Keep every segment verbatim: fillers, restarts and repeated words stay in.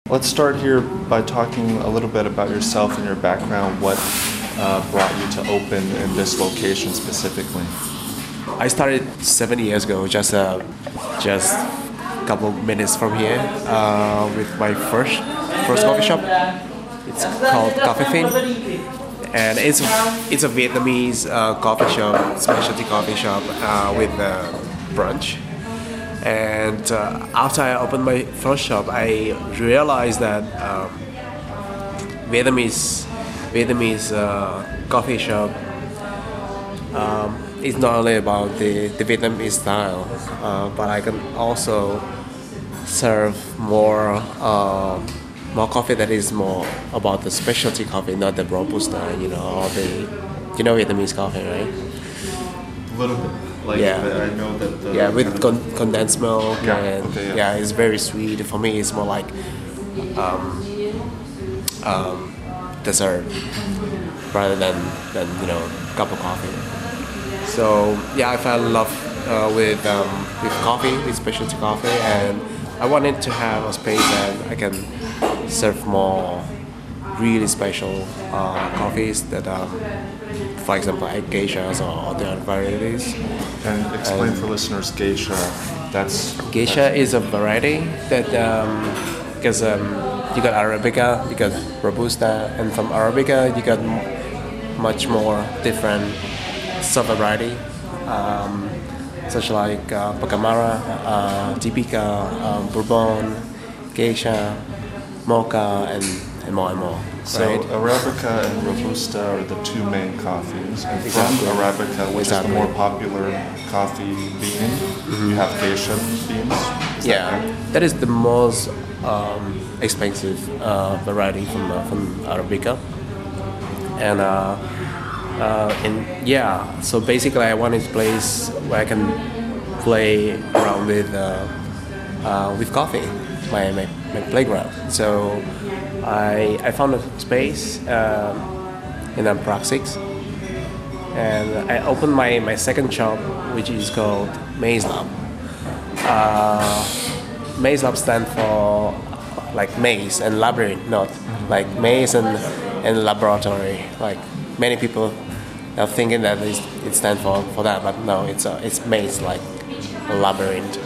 Let's start here by talking a little bit about yourself and your background. What uh, brought you to open in this location specifically? I started seven years ago, just uh, just a couple minutes from here, uh, with my first first coffee shop. It's called Coffee Fin, and it's it's a Vietnamese uh, coffee shop, specialty coffee shop uh, with uh, brunch. And uh, after I opened my first shop, I realized that um, Vietnamese Vietnamese uh, coffee shop um, is not only about the, the Vietnamese style, uh, but I can also serve more uh, more coffee that is more about the specialty coffee, not the robusta, you know, or the you know Vietnamese coffee, right? A little bit. Like Yeah. the, I know that the Yeah, with kind of- con- condensed milk, Yeah, and okay, yeah. yeah. It's very sweet. For me, it's more like um, um, dessert rather than, than you know cup of coffee. So yeah, I fell in love uh, with um, with coffee, with specialty coffee, and I wanted to have a space that I can serve more really special uh, coffees that, um, for example, like geishas or other varieties. And explain and- for listeners, geisha. That's Geisha is a variety that um, because um, you got Arabica, you got Robusta, and from Arabica you got m- much more different sub variety, um, such like uh, Pacamara, uh, Typica, um, Bourbon, Geisha, Mocha, and, and more and more. So right? Arabica and Robusta are the two main coffees. And Exactly. from Arabica, which Exactly. is the more popular coffee bean, you have geisha beans. Is that Yeah, right? that is the most um, expensive uh, variety from uh, from Arabica, and uh, uh, and yeah. So basically, I wanted a place where I can play around with uh, uh, with coffee, my, my my playground. So I I found a space um, in um, Prague six, and I opened my, my second shop, which is called Maze Lab. Uh, maze lab stands for like maze and labyrinth, not like maze and, and laboratory. Like many people are thinking that it's, it stands for, for that, but no, it's a, it's maze, like a labyrinth.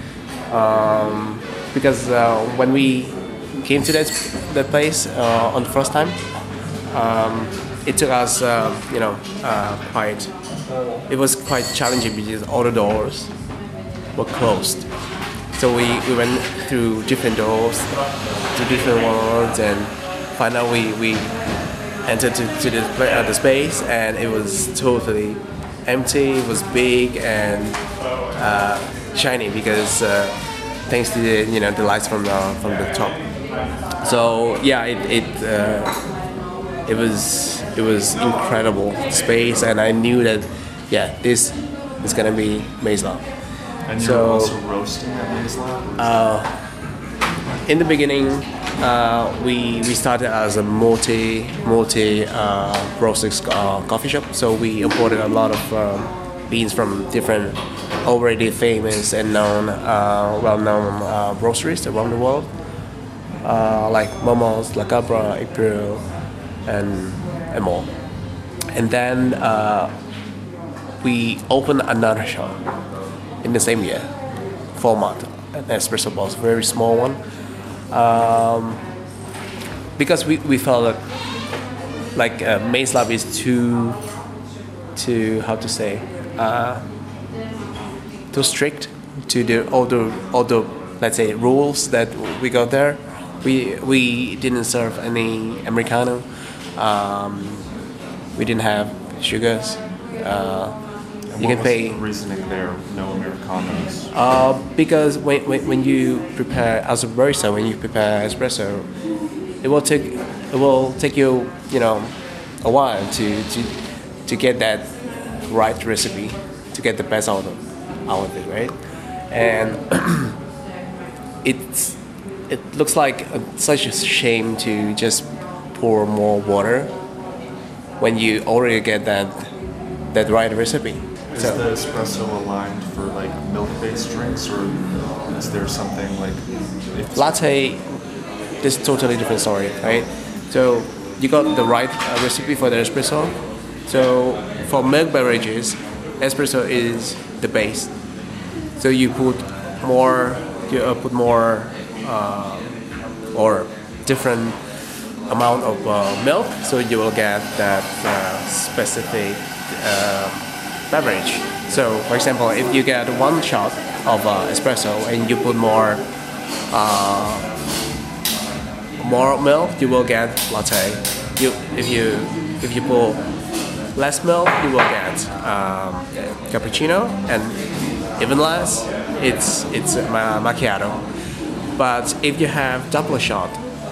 Um, because uh, when we came to that that place uh, on the first time, um, it took us, uh, you know, uh, quite. It was quite challenging because all the doors were closed. So we, we went through different doors, to different worlds, and finally we, we entered to, to the, pla- uh, the space, and it was totally empty. It was big and uh, shiny because uh, thanks to the you know the lights from the from the top. So yeah, it it uh, it was it was incredible space, and I knew that yeah this is gonna be Maze Lab. And you're So- also roasting at Maze Lab? In the beginning, uh, we we started as a multi multi uh, roasted uh, coffee shop. So we imported a lot of um, beans from different already famous and known, uh, well-known uh, roasteries around the world, uh, like Momos, La Cabra, April, and and more. And then uh, we opened another shop in the same year, format, an espresso box, very small one. Um, because we, we felt that like uh, Maze Lab is too, too how to say, uh, too strict to the all the all the let's say rules that we got there. We we didn't serve any Americano. Um, we didn't have sugars. Uh, And you what can was pay. the reasoning there, no Americanos? Uh, because when, when, when you prepare as a barista, when you prepare espresso, it will take it will take you you know a while to to, to get that right recipe, to get the best out of out of it, right? And it's it looks like a, such a shame to just pour more water when you already get that that right recipe. Is So- the espresso aligned for like milk-based drinks, or is there something like? It's, Latte this is totally different story, right? So you got the right uh, recipe for the espresso. So for milk beverages, espresso is the base. So you put more, you uh, put more uh, or different amount of uh, milk, so you will get that uh, specific uh, beverage. So, for example, if you get one shot of uh, espresso and you put more uh, more milk, you will get latte. You if you if you put less milk, you will get um, cappuccino, and even less, it's it's ma- macchiato. But if you have double shot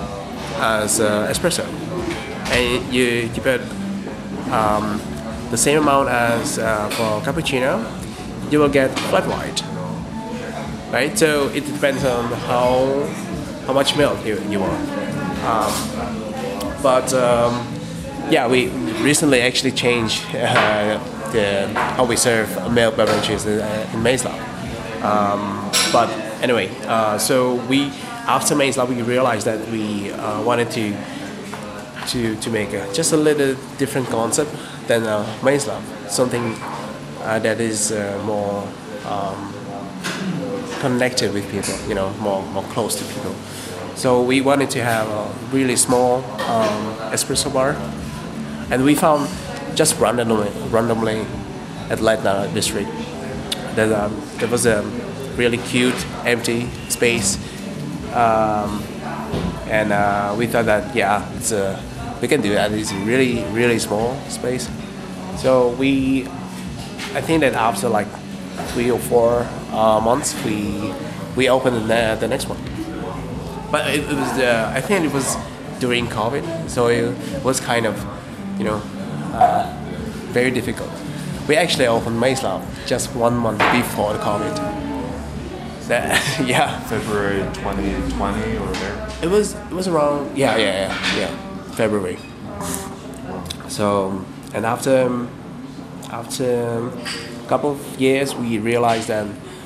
as uh, espresso, and you you put um, the same amount as uh, for cappuccino, you will get flat white, right? So it depends on how how much milk you, you want. Um, but um, yeah, we recently actually changed uh, the how we serve milk beverages in, uh, in Maislab. Um, but anyway, uh, so we after Maislab we realized that we uh, wanted to to to make a, just a little different concept than uh, Maislab, something uh, that is uh, more um, connected with people, you know, more more close to people. So we wanted to have a really small um, espresso bar, and we found just randomly randomly at Leitner district that um, there was a really cute empty space, um, and uh, we thought that yeah, it's a, we can do that. It's a really really small space. So we, I think that after like three or four uh, months, we we opened the, the next one. But it, it was uh, I think it was during COVID, so it was kind of, you know, uh, very difficult. We actually opened Maislab just one month before the COVID. That, yeah. February twenty twenty or there? It was it was around yeah yeah yeah yeah February. So and after after a couple of years we realized that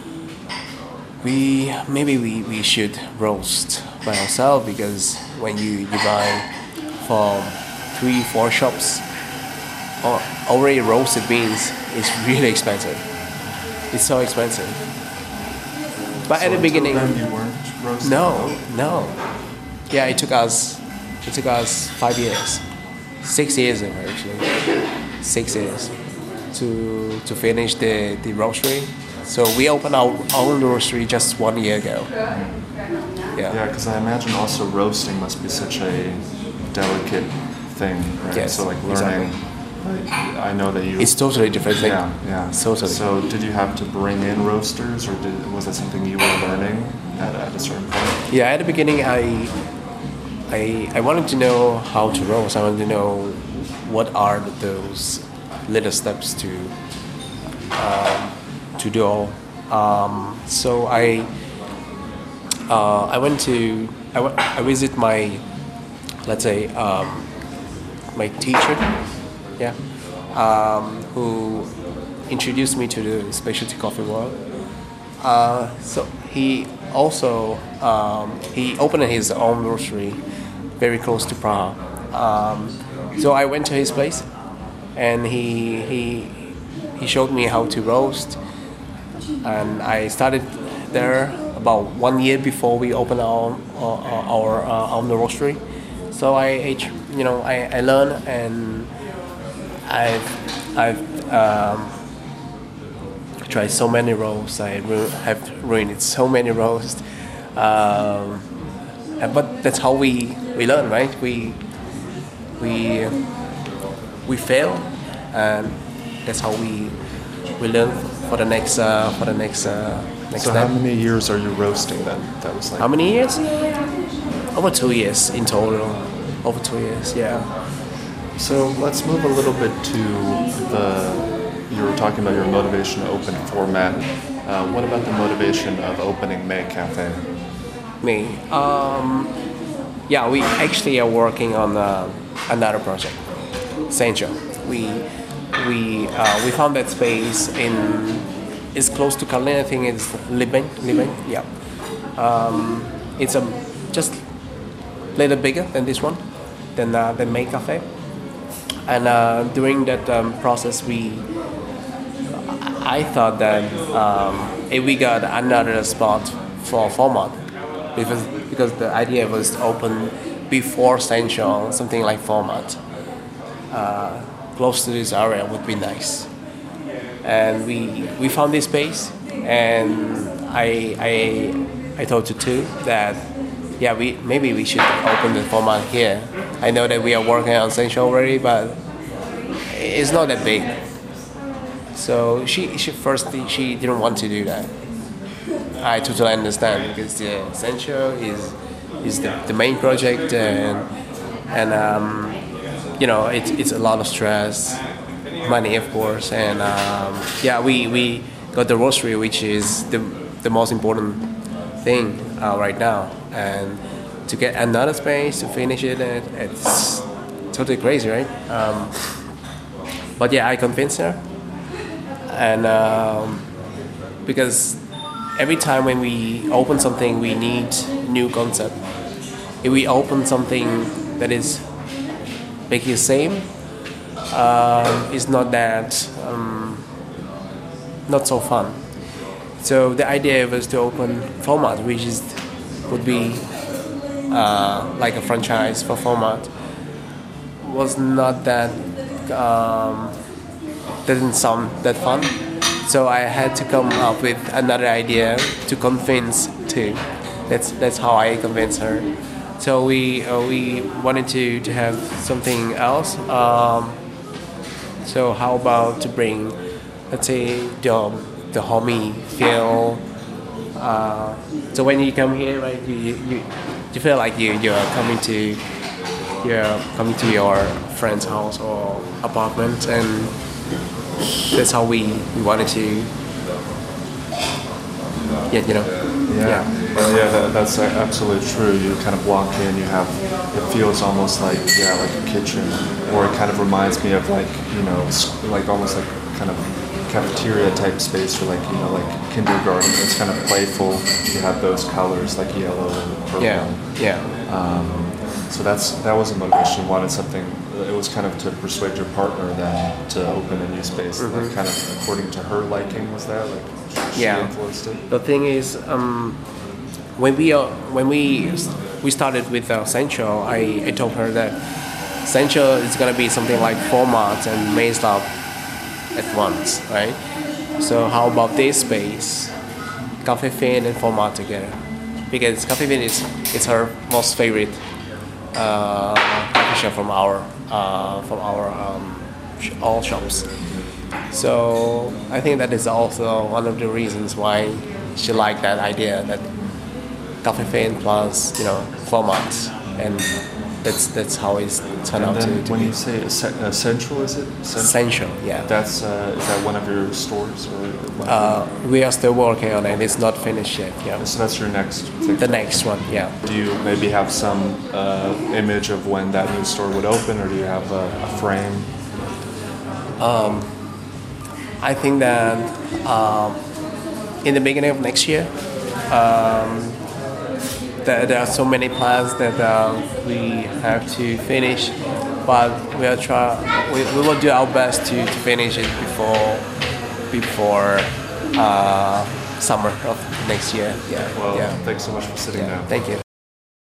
we maybe we, we should roast by ourselves, because when you, you buy from three four shops or already roasted beans, it's really expensive. It's so expensive. But So at the until beginning, then you weren't roasting? no, no. Yeah, it took us, it took us five years, six years actually, six years to to finish the, the roastery. So we opened our own roastery just one year ago. Yeah. Yeah, because I imagine also roasting must be such a delicate thing, right? Yes, So like learning, like, I know that you. It's totally different thing. Yeah, yeah. Totally. So did you have to bring in roasters, or did, was that something you were learning at, at a certain point? Yeah, at the beginning, I, I, I wanted to know how to roast. I wanted to know what are those little steps to, um, to do all. Um, so I, uh, I went to, I, w- I visit my, let's say, um, my teacher, yeah, um, who introduced me to the specialty coffee world. Uh, so he also um, he opened his own roastery very close to Prague. Um, so I went to his place, and he he he showed me how to roast, and I started there about one year before we opened our our, our uh, own roastery. So I, you know, I, I learned, and I've I've um, tried so many roasts. I ru- have ruined so many roasts, um, and- but that's how we, we learn, right? We we we fail, and that's how we we learn for the next uh, for the next uh, next So step. how many years are you roasting then? That was like. How many years? Over two years in total. Over two years, yeah. So let's move a little bit to the. You were talking about your motivation to open format. Uh, what about the motivation of opening May Cafe? Me. Um, yeah, we actually are working on uh, another project, Sancho. We we uh, we found that space in. It's close to Kalin. I think it's Libeng. Libeng. Yeah. Um, it's a just little bigger than this one, than uh, the main cafe. And uh, during that um, process, we I thought that um, if we got another spot for format, because because the idea was to open before Central, something like format, uh, close to this area would be nice. And we we found this space, and I I I told you too that yeah we maybe we should open the format here. I know that we are working on Central already, but it's not that big. So she she first she didn't want to do that. I totally understand because the Central is is the, the main project, and and um, you know it's it's a lot of stress, money of course, and um, yeah we, we got the roastery, which is the the most important thing uh, right now, and to get another space to finish it, it it's totally crazy, right? Um, but yeah, I convinced her, and um, because every time when we open something, we need new concept. If we open something that is making the same, um, it's not that um, not so fun. So the idea was to open format, which is would be uh, like a franchise for format. Was not that um, didn't sound that fun. So I had to come up with another idea to convince too. That's that's how I convinced her. So we uh, we wanted to, to have something else. Um, so how about to bring, let's say the the homey feel. Uh, so when you come here, right, you, you you feel like you you're coming to you're coming to your friend's house or apartment, and that's how we, we wanted to, yeah, you know. Yeah, yeah, well, yeah that, that's absolutely true. You kind of walk in, you have, it feels almost like, yeah, like a kitchen, or it kind of reminds me of like, you know, like almost like kind of cafeteria type space, or like, you know, like kindergarten. It's kind of playful. You have those colors like yellow and purple. Yeah, yeah. Um, so that's that was a motivation. You wanted something. It was kind of to persuade your partner then to open a new space, mm-hmm. like kind of according to her liking. Was that like she yeah. influenced it? The thing is, um, when we uh, when we we started with uh, Central, I, I told her that Central is gonna be something like format and main stop at once, right? So how about this space, Cafe Fin and format together? Because Cafe Fin is it's her most favorite uh, coffee shop from our uh, from our um, sh- all shops. So I think that is also one of the reasons why she liked that idea, that Cafe Fin plus, you know, format, and that's that's how it's turned and out then to, to when be. you say uh, Central, is it Central, yeah. That's uh, is that one of your stores, or one Uh, we are still working on it. It's not finished yet. Yeah. so that's your next thing? The next one, yeah. Do you maybe have some uh, image of when that new store would open, or do you have a, a frame? I think that um, in the beginning of next year, um, there, there are so many plans that uh, we have to finish, but we are try we, we will do our best to, to finish it before before uh, summer of next year. Yeah. Well, yeah. thanks so much for sitting Yeah. down. Thank you.